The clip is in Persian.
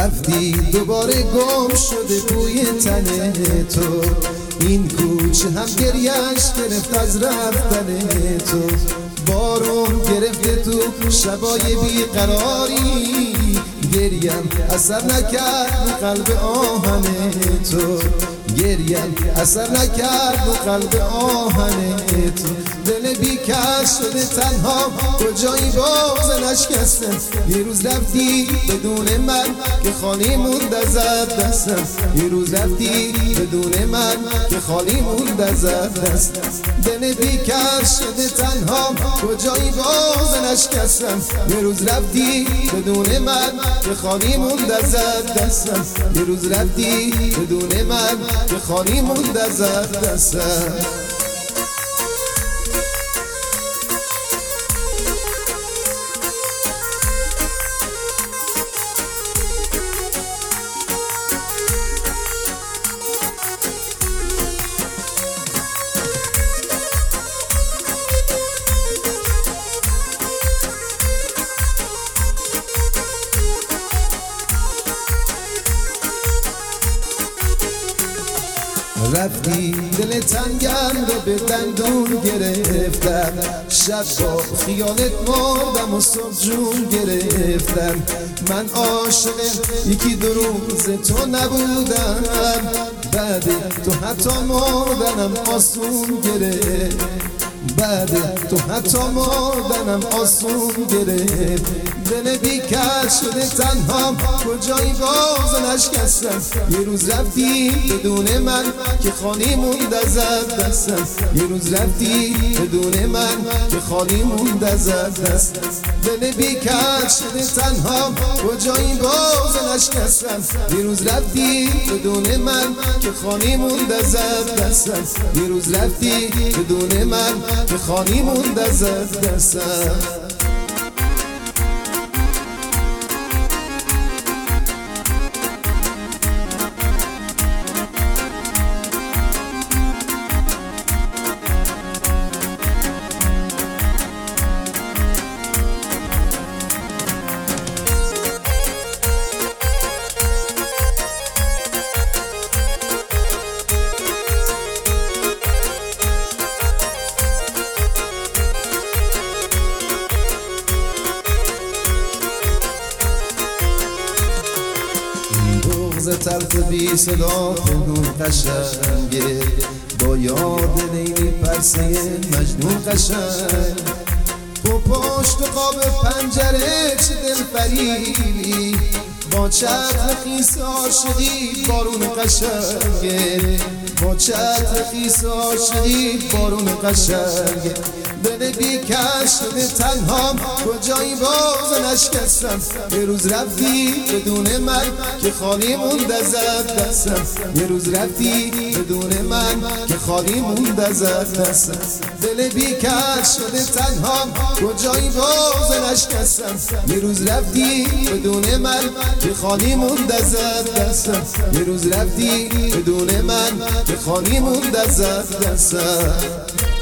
رفتی دوباره گم شده بوی تن تو، این کوچه هم گریش گرفت از رفتن تو، بارون گرفته تو شبای بیقراری، گریم اثر نکرد قلب آهن تو، گریم اثر نکرد قلب آهن تو، دل بیکس شده تنها کجایی باز نشکستم، یه روز رفتی بدون من که خالی موند ازت دستم، یه روز رفتی بدون من که خالی موند ازت دستم، دل بیکس شده تنها کجایی باز نشکستم، یه روز رفتی بدون من که خالی موند ازت دستم، یه روز رفتی بدون من که خالی موند ازت دستم. رفتی دل تنگم رو به دندون گرفتم، شب با خیالت مردم و صبح جون گرفتم، من عاشق یکی دو روز تو نبودم، بعد تو حتی مردنم آسون گرفت، بعد تو حتی مردنم آسون گرفت، دل بیکس شده تنها کجایی باز نشکستم، یه روز رفتی بدون من که خالی موند ازت دستم، یه روز رفتی بدون من که خالی موند ازت دستم، دل بیکس شده تنها کجایی باز نشکستم، یه روز رفتی بدون من که خالی موند ازت دستم، یه روز رفتی بدون من که خالی موند ازت دستم. بغض تلخ بی صدا پنهون قشنگه، با یاد لیلی پرسه مجنون قشنگ، تو پشت قاب پنجره چه دل فریبی، با چتر خیس عاشقی بارون قشنگه، با چتر خیس عاشقی بارون قشنگه، دل بیکس شده تنها کجایی باز نشکستم، یه روز رفتی بدون من که خالی موند ازت دستم، یه روز رفتی بدون من که خالی موند ازت دستم، دل بیکس شده تنها کجایی باز نشکستم، یه روز رفتی بدون من که خالی موند ازت دستم، یه روز رفتی بدون من که خالی موند ازت دستم.